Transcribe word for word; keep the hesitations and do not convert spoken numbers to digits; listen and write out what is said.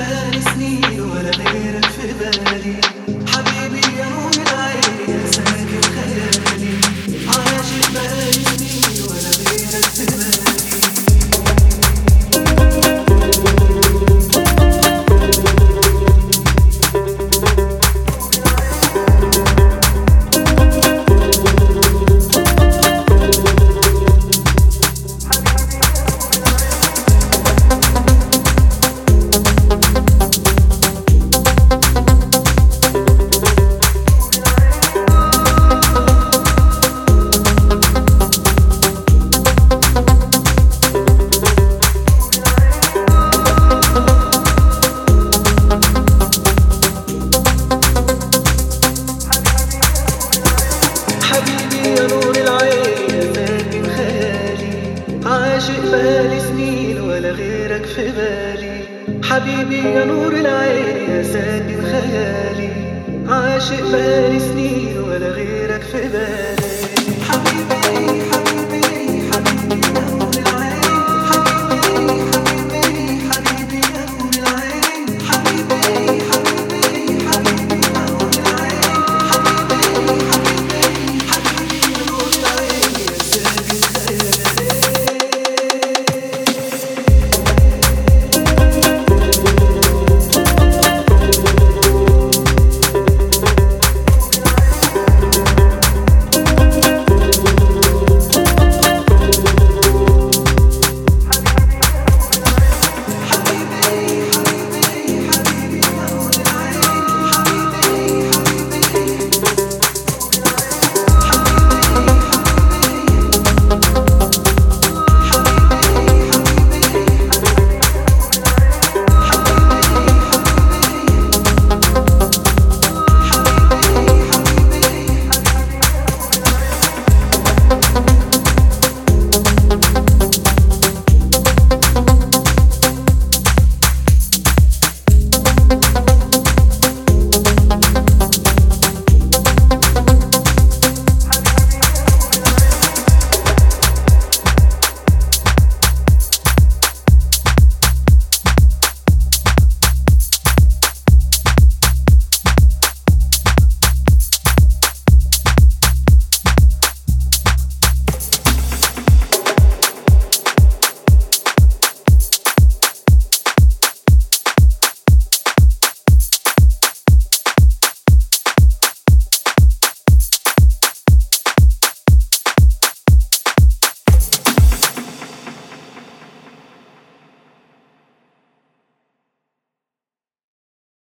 بقالي سنين ولا غيرك في بالي. حبيبي يا نور العين يا ساكن خيالي، عاشق بقالي سنين ولا غيرك في بالي. يا نور العين يا ساكن خيالي، عاشق بقالي سنين ولا غيرك في بالي. حبيبي يا نور العين يا ساكن خيالي، عاشق بقالي سنين ولا غيرك في بالي.